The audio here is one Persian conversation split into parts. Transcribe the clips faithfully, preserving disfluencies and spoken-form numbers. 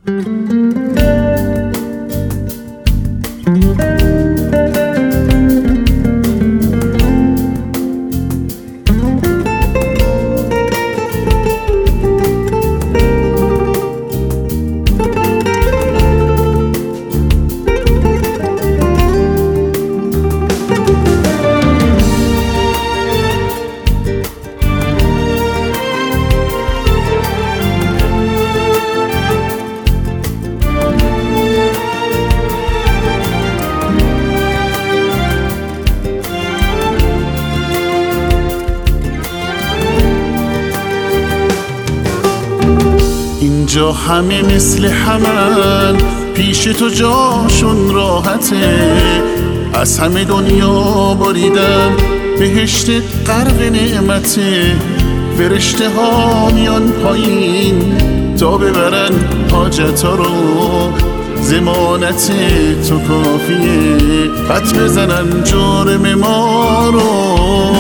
اینجا همه مثل همن، پیش تو جاشون راحته. از همه دنیا بریدن، بهشت غرق نعمته. فرشته ها میان پایین تا ببرن حاجتا رو. ضمانت تو کافیه، خط بزنن جرم ما رو.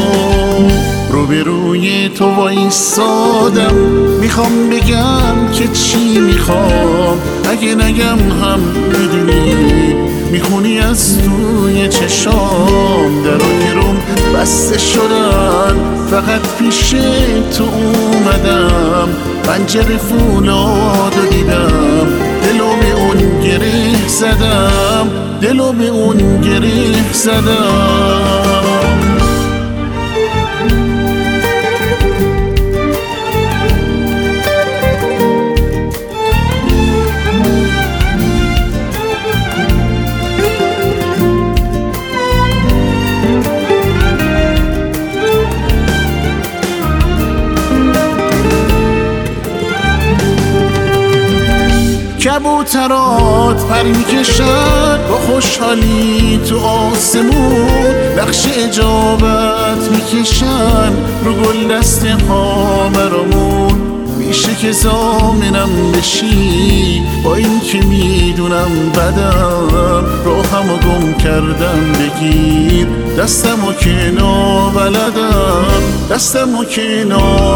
روبروی تو وایسادم، میخوام بگم که چی میخوام. اگه نگم هم میدونی، میخونی از توی چشام. در و گروم بسته شدن، فقط پیش تو اومدم. پنجره فولادو دیدم، دلو به اون گره زدم. دلو به اون گره زدم. کبوترات پر میکشن با خوشحالی تو آسمون. نقش اجابت میکشن رو گل دست ها برامون. میشه که زامنم بشی، با این که میدونم بدم. راهمو گم کردم، بگیر دستمو که نابلدم. دستمو که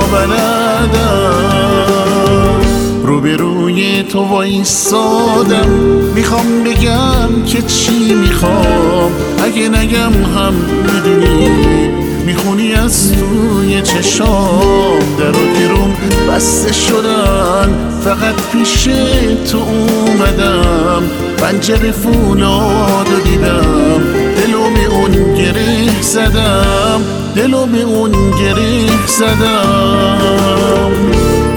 نابلدم. روبروی تو وایسادم، میخوام بگم که چی میخوام. اگه نگم هم میدونی، میخونی از توی چشام. در و گروم بسته شدن، فقط پیش تو اومدم. پنجره فولادو دیدم، دلو به اون گره زدم. دلو به اون گره زدم.